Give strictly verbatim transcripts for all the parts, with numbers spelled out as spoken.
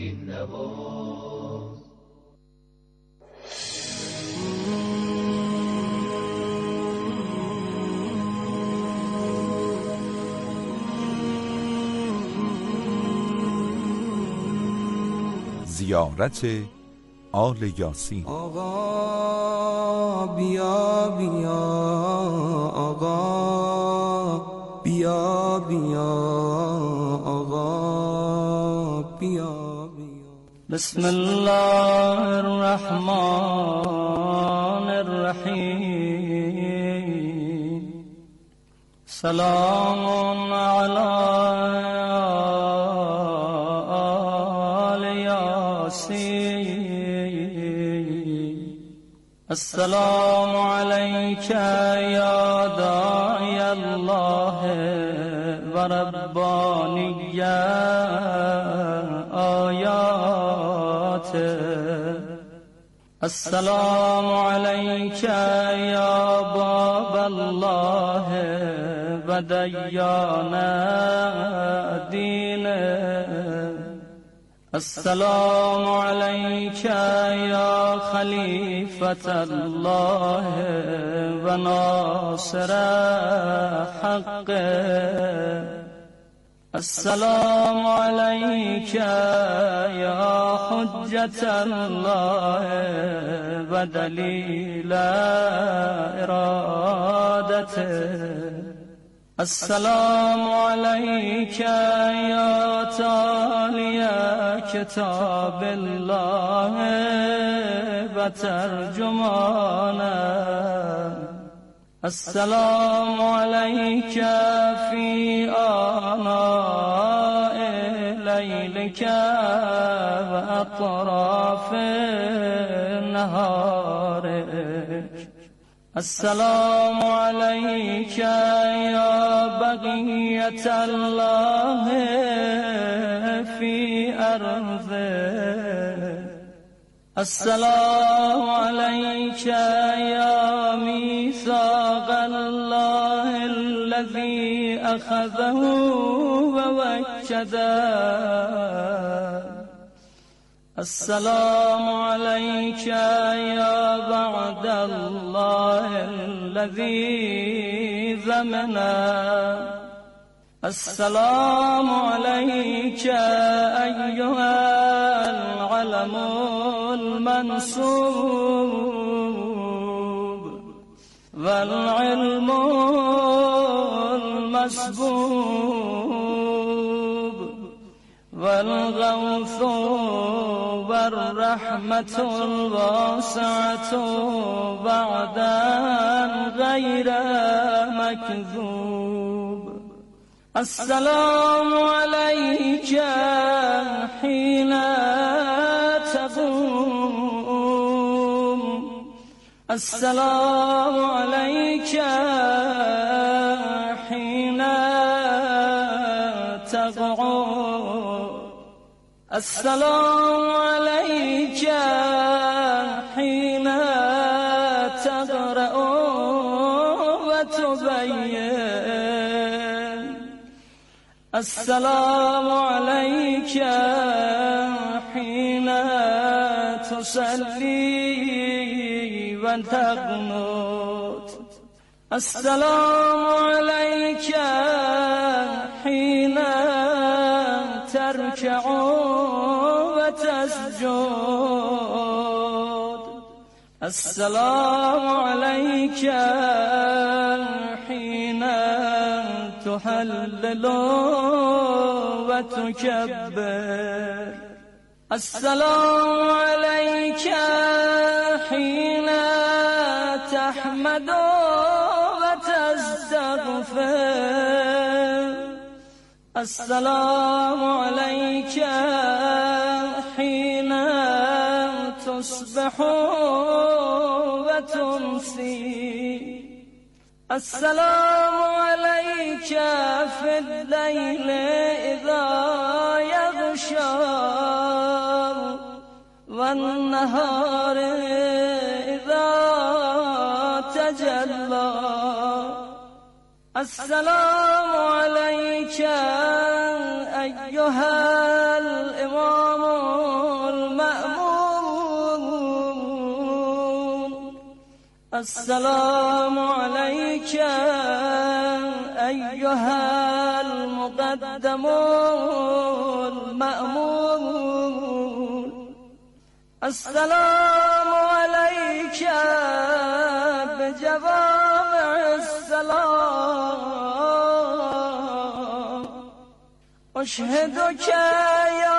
این نواز. زیارت آل یاسین. آقا بیا بیا آقا بیا بیا آقا بیا بیا. بسم الله الرحمن الرحیم. سلام علی السلام عليك يا داعي الله ورباني آياته. السلام عليك يا باب الله وديان دينه. السلام عليك يا خليفة الله وناصر حقه. السلام عليك يا حجة الله ودليل إرادته. السلام عليك يا تالي كتاب الله وترجمانه. السلام عليك في آناء ليلك وأطراف نهارك. السلام عليك يا بقية الله في أرضه. السلام عليك يا ميثاق الله الذي أخذه ووجده. السلام عليك يا بعد الله الذي ذمنا. السلام عليك أيها العلم المنسوب والعلم المسبوب والغوث والرحمة الواسعة بعدا غير مكذوب. السلام عليك حين تقوم. السلام عليك حين تقعد. السلام عليك حين تقرأ وتبين. السلام عليك حين تصلي وتقنت. السلام عليك حين تركع وتسجد. السلام عليك حين تهلل وتكبر. السلام عليك حين تحمد وتستغفر. السلام عليك حين تصبح وتمسي. السلام عليك في الليل إذا يغشى والنهار إذا تجلى. السلام عليك أيها الإمام المأمون. السلام عليك أيها المقدم المأمون. السلام عليك بجوامع السلام. أشهدك يا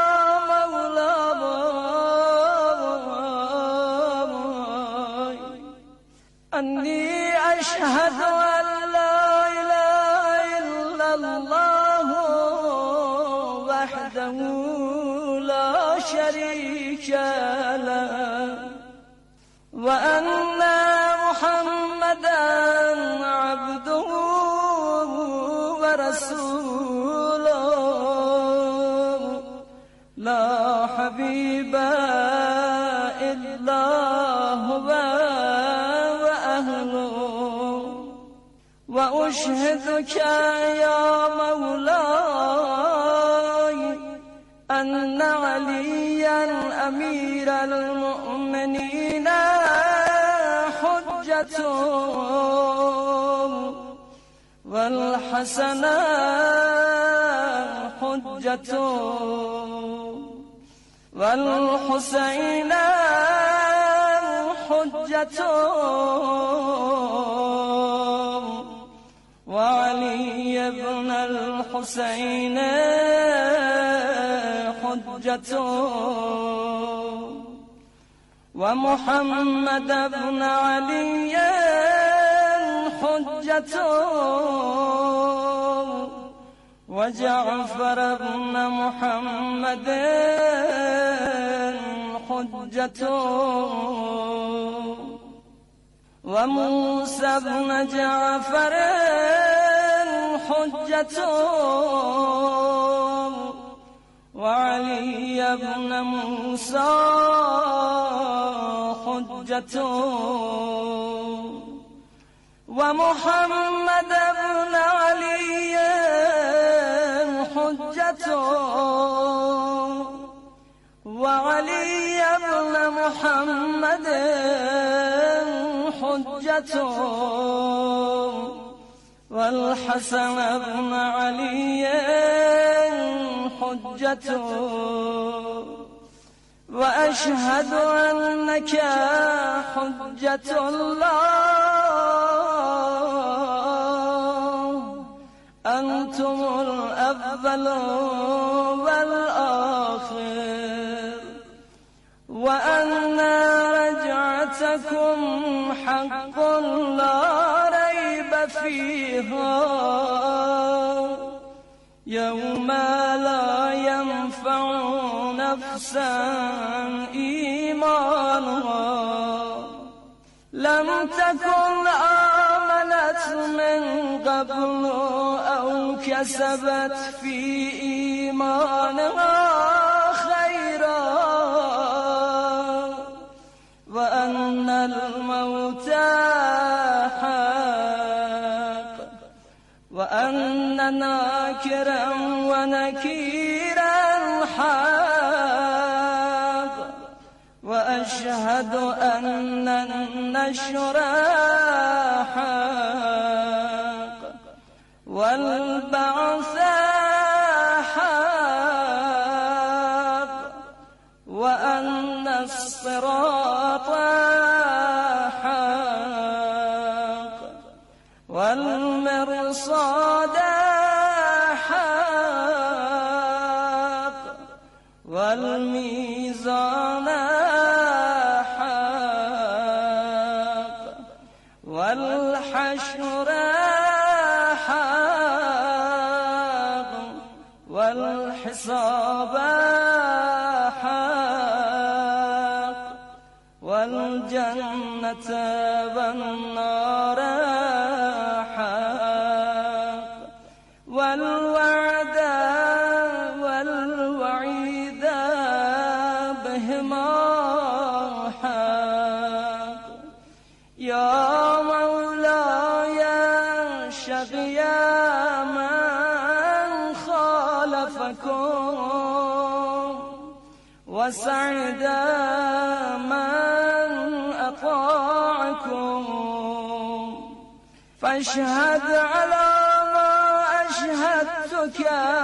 مولاي أني أشهد أن لا إله إلا الله وحده لا شريك له، وأن محمدا عبده ورسوله لا حبيب إلا هو وأهله. وأشهدك يا مولاي أن عليا أمير المؤمنين حجة، والحسن حجة، والحسين حجة، وعلي بن الحسين حجة، ومحمد بن علي حجة، وجعفر بن محمد حجة، وموسى بن جعفر حجة، وعلي بن موسى حجة، ومحمد بن علي حجة، وعلي بن محمد حجة، والحسن بن علي حجة. وأشهد أنك حجة الله، أنتم الأول والآخر، وأن رجعتكم حق لا ريب فيها، يوم لا ينفع نفسا إيمانها لم تكن آمنت من قبل أو كسبت في إيمانها خيرا، وأن الموت حق، وأن ناكرا ونكيرا حق، وأشهد أن النشر حق، والبعث حق، وأن الصراط حق، والمرصاد حق، والميزان حق، والحشر حق، والحساب حق، والجنة والنار حق، والوعد والوعيد بهما حق. يا مولاي شقي من خالفكم وسعد من أطاعكم فاشهد على ما أشهدتك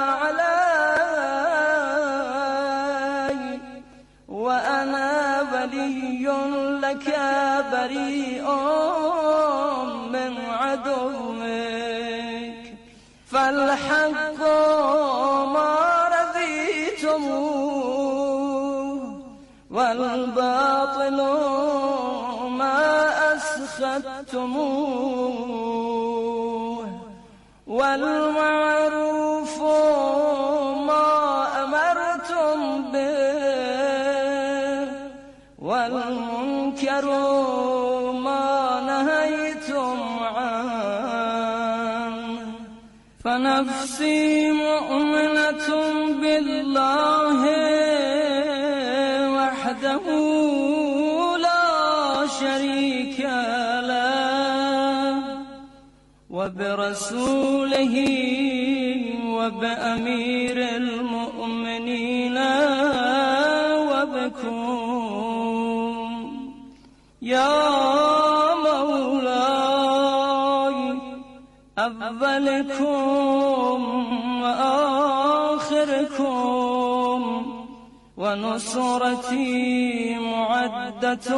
علي وأنا ولي لك بريء من عدوك فالحق ما رضيتموه والباطل ما أسخطتموه والمعروف ما أمرتم به والمنكر ما نهيتم عنه فنفسي مؤمنة بالله وحده لا شريك له وبرسوله وبأمير المؤمنين وبكم يا مولاي أولكم وآخركم ونصرتي معدة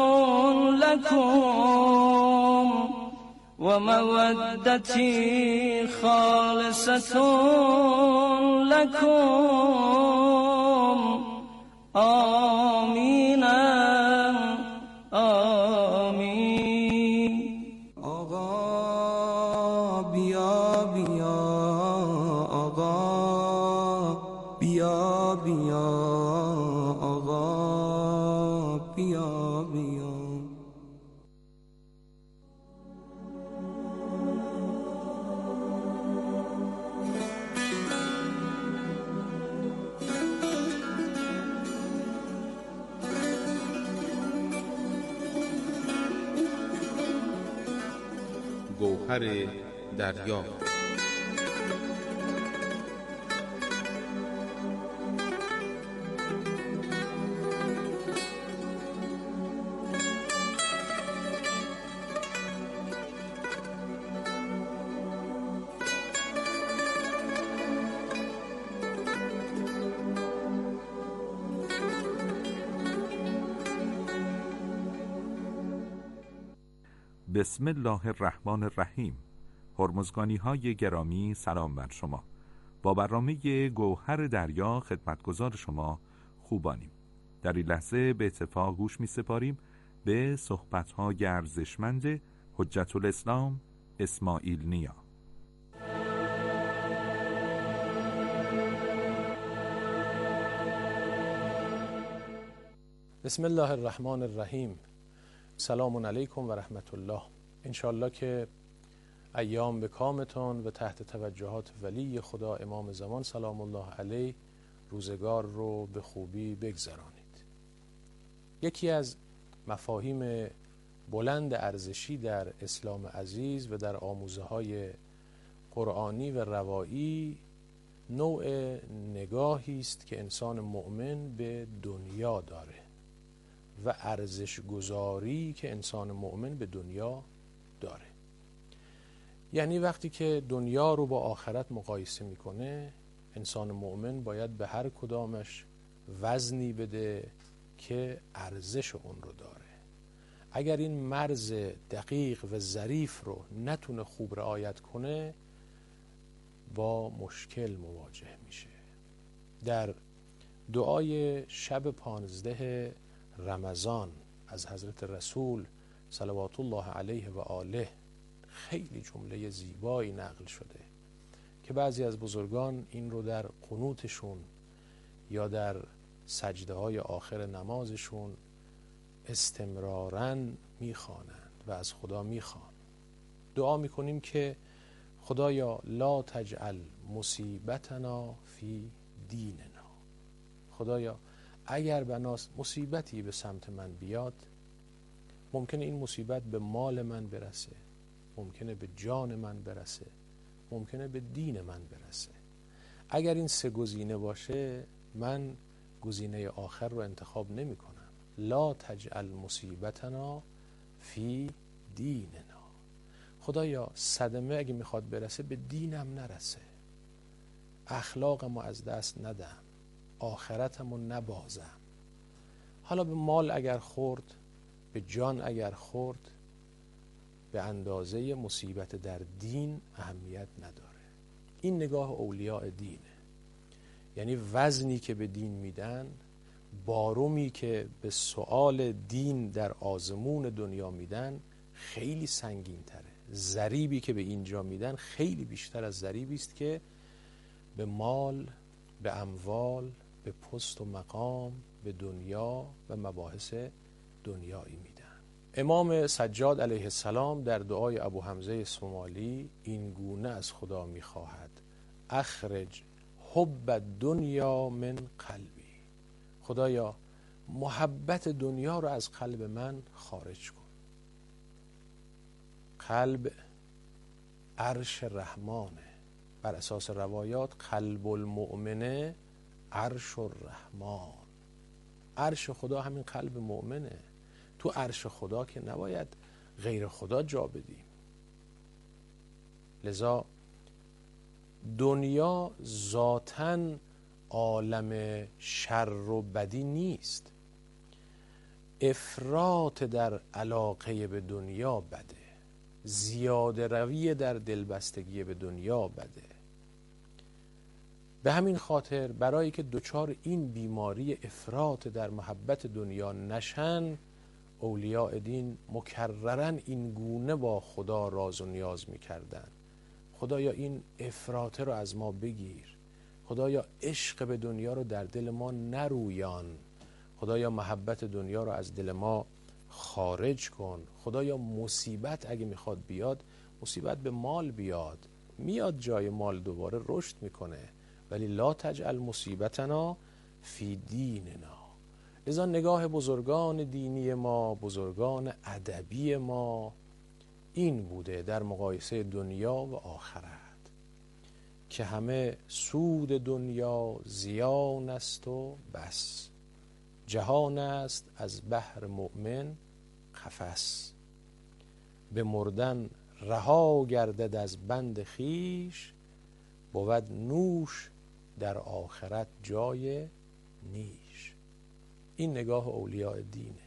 لكم ومودتي خالصة لكم آمين آمين. آقا بیا بیا آقا بیا بیا آقا بیا بیا. گوهر دریا. بسم الله الرحمن الرحیم. هرمزگانی های گرامی، سلام بر شما. با برنامه گوهر دریا خدمتگزار شما خوبانیم. در این لحظه به اتفاق گوش می سپاریم به صحبت های ارزشمند حجت الاسلام اسماعیل نیا. بسم الله الرحمن الرحیم. سلام علیکم و رحمت الله. انشالله که ایام به کامتان و تحت توجهات ولی خدا امام زمان سلام الله علیه روزگار رو به خوبی بگذرانید. یکی از مفاهیم بلند ارزشی در اسلام عزیز و در آموزه های قرآنی و روایی نوع نگاهی است که انسان مؤمن به دنیا داره و ارزش گذاری که انسان مؤمن به دنیا داره. یعنی وقتی که دنیا رو با آخرت مقایسه میکنه، انسان مؤمن باید به هر کدامش وزنی بده که ارزش اون رو داره. اگر این مرز دقیق و ظریف رو نتونه خوب رعایت کنه، با مشکل مواجه میشه. در دعای شب پانزده رمضان از حضرت رسول صلوات الله علیه و آله خیلی جمله زیبایی نقل شده که بعضی از بزرگان این رو در قنوتشون یا در سجده های آخر نمازشون استمراراً میخوانند و از خدا میخوان. دعا میکنیم که خدایا لا تجعل مصیبتنا فی دیننا. خدایا اگر بناس مصیبتی به سمت من بیاد، ممکنه این مصیبت به مال من برسه، ممکنه به جان من برسه، ممکنه به دین من برسه. اگر این سه گزینه باشه، من گزینه آخر رو انتخاب نمی کنم. لا تجعل مصیبتنا فی دیننا. خدایا صدمه اگه میخواد برسه به دینم نرسه، اخلاقمو از دست ندم، آخرتمو نبازم. حالا به مال اگر خورد، به جان اگر خورد، به اندازه مصیبت در دین اهمیت نداره. این نگاه اولیاء دینه. یعنی وزنی که به دین میدن، بارومی که به سؤال دین در آزمون دنیا میدن خیلی سنگین تره. ضریبی که به اینجا میدن خیلی بیشتر از ضریبی است که به مال، به اموال، به پست و مقام، به دنیا و مباحث دنیایی میدن. امام سجاد علیه السلام در دعای ابو حمزه سومالی این گونه از خدا میخواهد: اخرج حب دنیا من قلبی. خدایا محبت دنیا رو از قلب من خارج کن. قلب عرش رحمانه. بر اساس روایات قلب المؤمنه عرش الرحمن. عرش خدا همین قلب مؤمنه. تو عرش خدا که نباید غیر خدا جا بدیم. لذا دنیا ذاتاً عالم شر و بدی نیست. افراط در علاقه به دنیا بده، زیاده روی در دلبستگی به دنیا بده. به همین خاطر برای که دچار این بیماری افراط در محبت دنیا نشن، اولیاء دین مکررن این گونه با خدا راز و نیاز میکردن: خدایا این افراط رو از ما بگیر، خدایا عشق به دنیا رو در دل ما نرویان، خدایا محبت دنیا رو از دل ما خارج کن، خدایا مصیبت اگه میخواد بیاد، مصیبت به مال بیاد، میاد جای مال دوباره رشد میکنه، ولی لا تجعل مصیبتنا فی دیننا. لذا نگاه بزرگان دینی ما، بزرگان ادبی ما این بوده در مقایسه دنیا و آخرت که همه سود دنیا زیان است و بس، جهان است از بحر مؤمن قفس، به مردن رها گردد از بند خیش، بود نوش در آخرت جای نیش. این نگاه اولیاء دینه.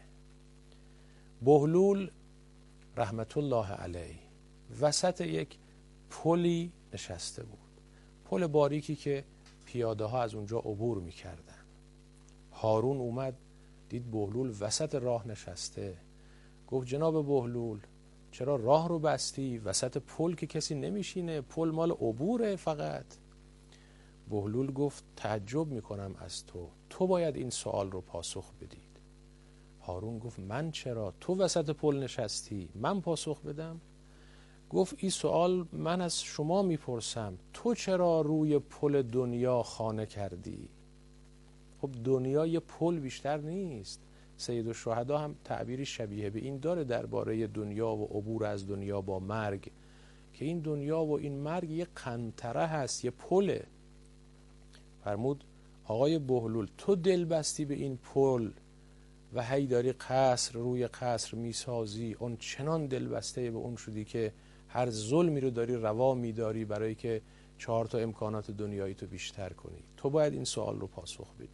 بهلول رحمت الله علیه وسط یک پلی نشسته بود، پل باریکی که پیاده ها از اونجا عبور میکردن. هارون اومد دید بهلول وسط راه نشسته، گفت جناب بهلول چرا راه رو بستی؟ وسط پل که کسی نمیشینه، پل مال عبوره فقط. بهلول گفت تعجب میکنم از تو، تو باید این سوال رو پاسخ بدید. هارون گفت من چرا؟ تو وسط پل نشستی، من پاسخ بدم؟ گفت این سوال من از شما میپرسم، تو چرا روی پل دنیا خانه کردی؟ خب دنیا یه پل بیشتر نیست. سید الشهدا هم تعبیری شبیه به این داره درباره دنیا و عبور از دنیا با مرگ، که این دنیا و این مرگ یه قنطره هست، یه پله. فرمود آقای بهلول تو دل بستی به این پل و هی داری قصر روی قصر میسازی، اون چنان دل بسته به اون شدی که هر ظلمی رو داری روا میداری برای که چهار تا امکانات دنیایی تو بیشتر کنی. تو باید این سوال رو پاسخ بدی.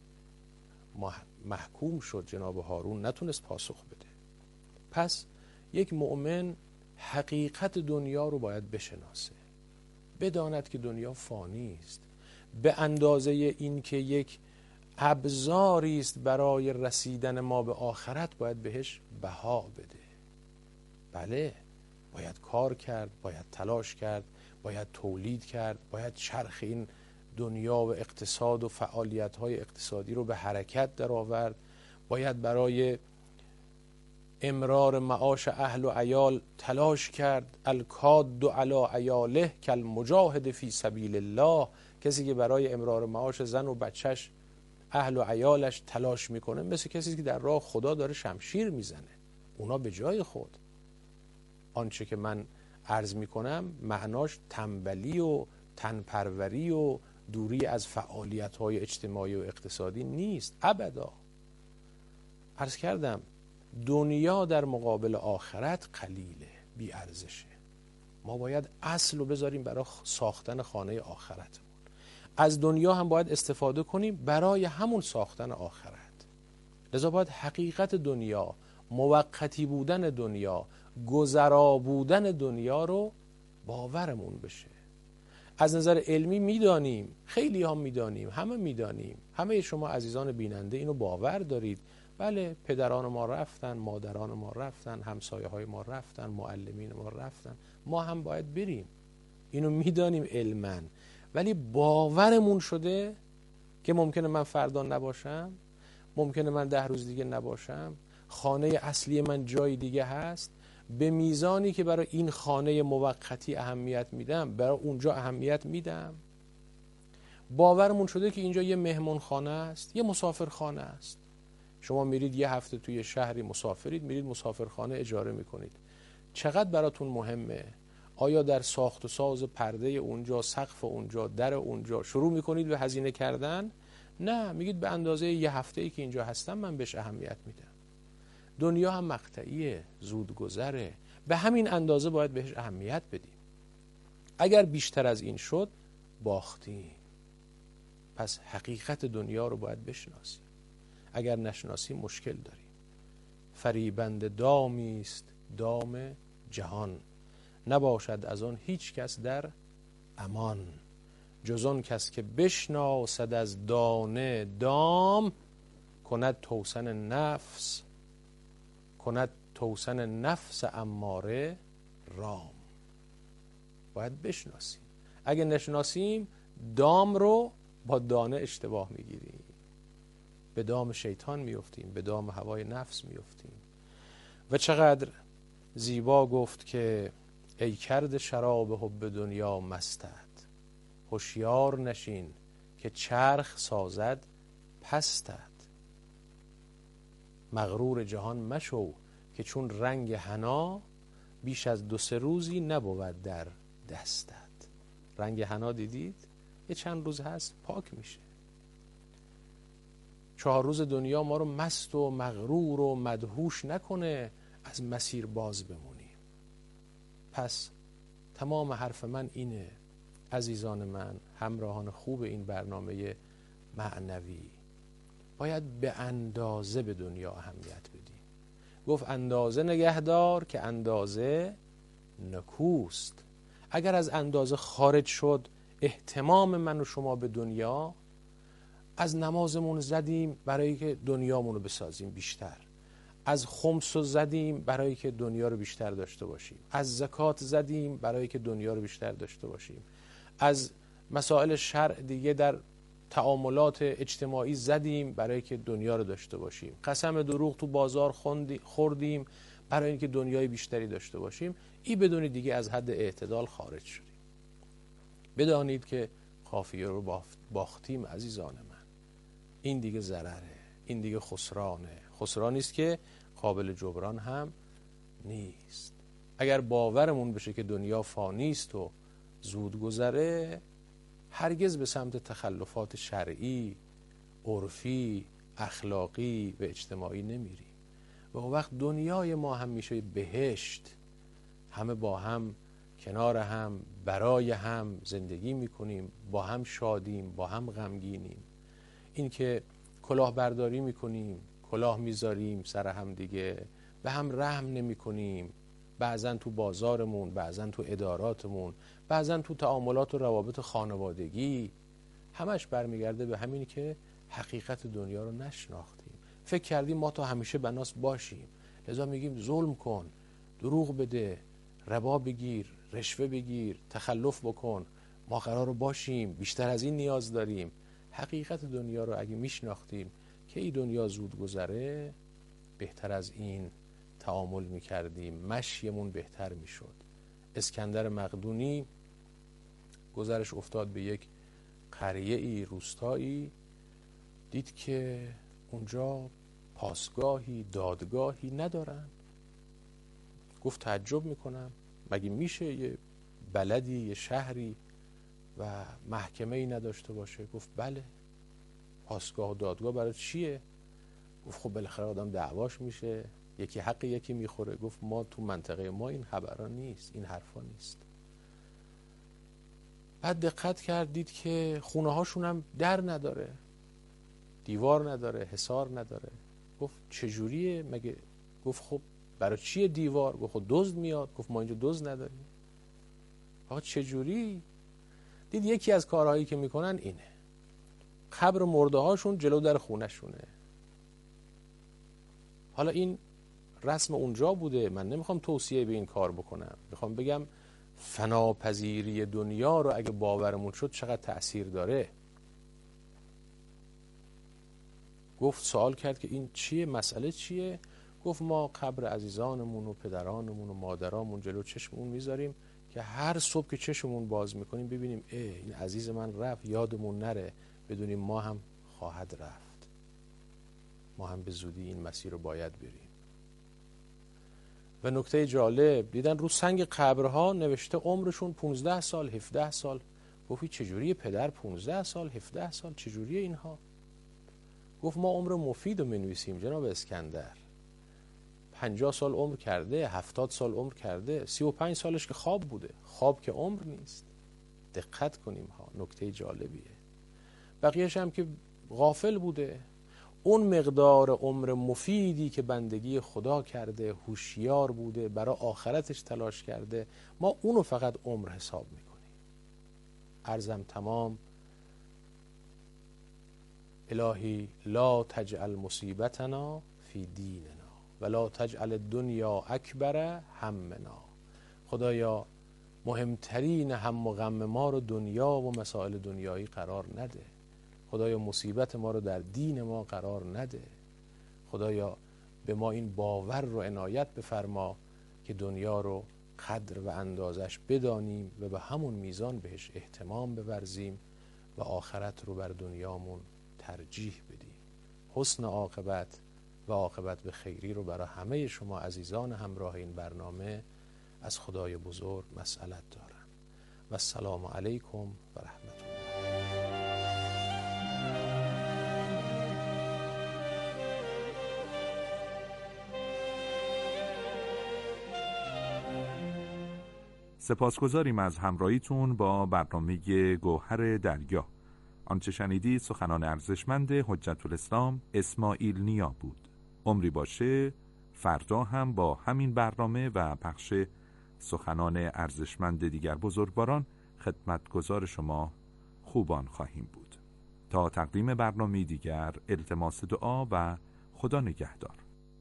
محکوم شد جناب هارون نتونست پاسخ بده. پس یک مؤمن حقیقت دنیا رو باید بشناسه، بداند که دنیا فانی است، به اندازه این که یک ابزاری است برای رسیدن ما به آخرت باید بهش بها بده. بله باید کار کرد، باید تلاش کرد، باید تولید کرد، باید چرخ این دنیا و اقتصاد و فعالیت‌های اقتصادی رو به حرکت در آورد، باید برای امرار معاش اهل و عیال تلاش کرد. الکاد علی عیاله کالمجاهد فی سبیل الله. کسی که برای امرار معاش زن و بچهش، اهل و عیالش تلاش میکنه مثل کسی که در راه خدا داره شمشیر میزنه. اونا به جای خود. آنچه که من عرض میکنم معناش تنبلی و تنپروری و دوری از فعالیت‌های اجتماعی و اقتصادی نیست ابدا. عرض کردم دنیا در مقابل آخرت قلیله، بی ارزشه. ما باید اصل رو بذاریم برای ساختن خانه آخرتمون. از دنیا هم باید استفاده کنیم برای همون ساختن آخرت. لذا باید حقیقت دنیا، موقتی بودن دنیا، گذرا بودن دنیا رو باورمون بشه. از نظر علمی میدانیم، خیلی هم میدانیم، همه میدانیم، همه شما عزیزان بیننده اینو باور دارید. بله، پدران ما رفتن، مادران ما رفتن، همسایه های ما رفتن، معلمین ما رفتن، ما هم باید بریم. اینو میدانیم علماً، ولی باورمون شده که ممکنه من فردا نباشم، ممکنه من ده روز دیگه نباشم، خانه اصلی من جای دیگه هست. به میزانی که برای این خانه موقتی اهمیت میدم، برای اونجا اهمیت میدم. باورمون شده که اینجا یه مهمون خانه است، یه مسافر خانه است. شما میرید یه هفته توی شهری مسافرید، میرید مسافرخانه اجاره میکنید. چقدر براتون مهمه؟ آیا در ساخت و ساز پرده اونجا، سقف اونجا، در اونجا شروع میکنید به هزینه کردن؟ نه، میگید به اندازه یه هفته ای که اینجا هستم من بهش اهمیت میدم. دنیا هم مقطعیه، زود گذره، به همین اندازه باید بهش اهمیت بدیم. اگر بیشتر از این شد باختیم. پس حقیقت دنیا رو باید بشناسیم. اگر نشناسیم مشکل داریم. فریبنده دامی است دام جهان، نباشد از آن هیچ کس در امان. جز آن کس که بشناسد از دانه دام، کند توسن نفس کند توسن نفس اماره رام. باید بشناسیم. اگه نشناسیم دام رو با دانه اشتباه میگیریم، به دام شیطان میفتیم، به دام هوای نفس میفتیم. و چقدر زیبا گفت که ای کرده شراب حب دنیا مستت، هوشیار نشین که چرخ سازد پستت. مغرور جهان مشو که چون رنگ حنا، بیش از دو سه روزی نبود در دستت. رنگ حنا دیدید؟ یه چند روز هست پاک میشه. چهار روز دنیا ما رو مست و مغرور و مدهوش نکنه از مسیر باز بمونیم. پس تمام حرف من اینه عزیزان من، همراهان خوب این برنامه معنوی، باید به اندازه به دنیا اهمیت بدیم. گفت اندازه نگهدار که اندازه نکوست. اگر از اندازه خارج شد اهتمام من و شما به دنیا، از نمازمون زدیم برای که دنیامون رو بسازیم بیشتر، از خمس زدیم برای که دنیا رو بیشتر داشته باشیم، از زکات زدیم برای که دنیا رو بیشتر داشته باشیم، از مسائل شرع دیگه در تعاملات اجتماعی زدیم برای که دنیا رو داشته باشیم، قسم دروغ تو بازار خوردیم برای اینکه دنیای بیشتری داشته باشیم. این بدونید دیگه از حد اعتدال خارج شدیم. بدانید که قافیه رو باختیم عزیزان من. این دیگه ضرره، این دیگه خسرانه، خسرانی است که قابل جبران هم نیست. اگر باورمون بشه که دنیا فانی است و زود گذره، هرگز به سمت تخلفات شرعی، عرفی، اخلاقی و اجتماعی نمیریم. و اون وقت دنیای ما هم میشه بهشت، همه با هم کنار هم برای هم زندگی میکنیم، با هم شادیم، با هم غمگینیم. این که کلاه برداری میکنیم، کلاه میذاریم سر هم دیگه، به هم رحم نمی کنیم، بعضن تو بازارمون، بعضن تو اداراتمون، بعضن تو تعاملات و روابط خانوادگی، همش برمیگرده به همین که حقیقت دنیا رو نشناختیم. فکر کردیم ما تا همیشه بناس باشیم، لذا میگیم ظلم کن، دروغ بده، ربا بگیر، رشوه بگیر، تخلف بکن، ما قرار باشیم، بیشتر از این نیاز داریم. حقیقت دنیا رو اگه میشناختیم که این دنیا زود گذره، بهتر از این تعامل میکردیم، مشیمون بهتر میشد. اسکندر مقدونی گذرش افتاد به یک قریه ای روستایی، دید که اونجا پاسگاهی، دادگاهی ندارن. گفت تعجب میکنم، مگه میشه یه بلدی، یه شهری و محکمه ای نداشته باشه؟ گفت بله. پاسگاه و دادگاه برای چیه؟ گفت خب بالاخره آدم دعواش میشه، یکی حق یکی میخوره. گفت ما تو منطقه ما این خبرها نیست، این حرفا نیست. بعد دقت کرد دید که خونه هاشون هم در نداره، دیوار نداره، حصار نداره. گفت چجوریه مگه؟ گفت خب برای چیه دیوار؟ گفت خب دزد میاد. گفت ما اینجا دزد نداریم. آقا چجوری؟ دید یکی از کارهایی که میکنن اینه، قبر مرده هاشون جلو در خونه شونه. حالا این رسم اونجا بوده، من نمیخوام توصیه به این کار بکنم، میخوام بگم فناپذیری دنیا رو اگه باورمون شد چقدر تأثیر داره. گفت سوال کرد که این چیه، مسئله چیه؟ گفت ما قبر عزیزانمون و پدرانمون و مادرامون جلو چشممون میذاریم که هر صبح که چشممون باز میکنیم ببینیم اه این عزیز من رفت، یادمون نره، بدونیم ما هم خواهد رفت، ما هم به زودی این مسیر رو باید بریم. و نکته جالب دیدن رو سنگ قبرها نوشته عمرشون پونزده سال، هفده سال. گفت چجوری پدر پونزده سال، هفده سال، چجوری اینها؟ گفت ما عمر مفید رو منویسیم جناب اسکندر، پنجاه سال عمر کرده، هفتاد سال عمر کرده، سی و پنج سالش که خواب بوده. خواب که عمر نیست. دقت کنیم ها، نکته جالبیه. بقیهش هم که غافل بوده. اون مقدار عمر مفیدی که بندگی خدا کرده، هوشیار بوده، برای آخرتش تلاش کرده، ما اونو فقط عمر حساب میکنیم. عرضم تمام. الهی لا تجعل مصیبتنا فی دیننا ولا تجعل الدنیا اکبر همنا. خدایا مهمترین هم و غم ما رو دنیا و مسائل دنیایی قرار نده. خدایا مصیبت ما رو در دین ما قرار نده. خدایا به ما این باور رو عنایت بفرما که دنیا رو قدر و اندازش بدانیم و به همون میزان بهش اهتمام بورزیم و آخرت رو بر دنیامون ترجیح بدیم. حسن عاقبت و عاقبت به خیری رو برای همه شما عزیزان همراه این برنامه از خدای بزرگ مسئلت دارم. و السلام علیکم و رحمت الله. سپاسگزاریم از همراهیتون با برنامه گوهر دریا. آنچه شنیدید سخنان ارزشمند حجت الاسلام اسماعیل نیا بود. عمری باشه فردا هم با همین برنامه و پخش سخنان ارزشمند دیگر بزرگواران خدمتگزار شما خوبان خواهیم بود. تا تقدیم برنامه دیگر التماس دعا و خدا نگهدار.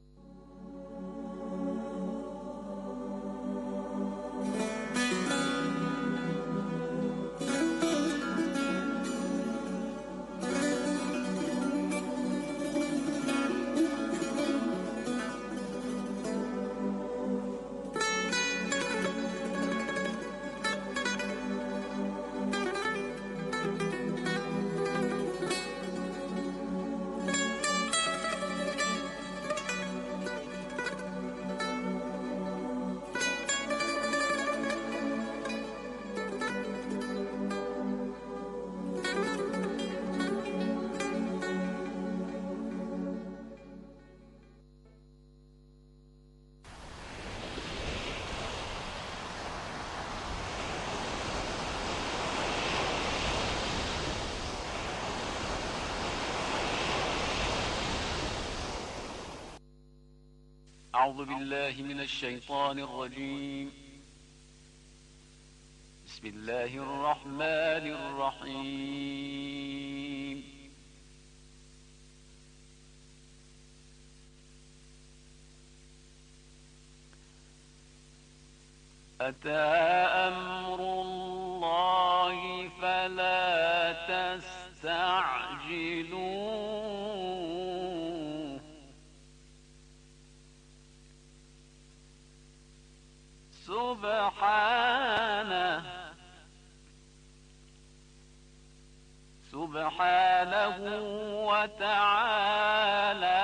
أعوذ بالله من الشيطان الرجيم. بسم الله الرحمن الرحيم. أتى أمر الله فلا تستعجلوه سبحانه سبحانه وتعالى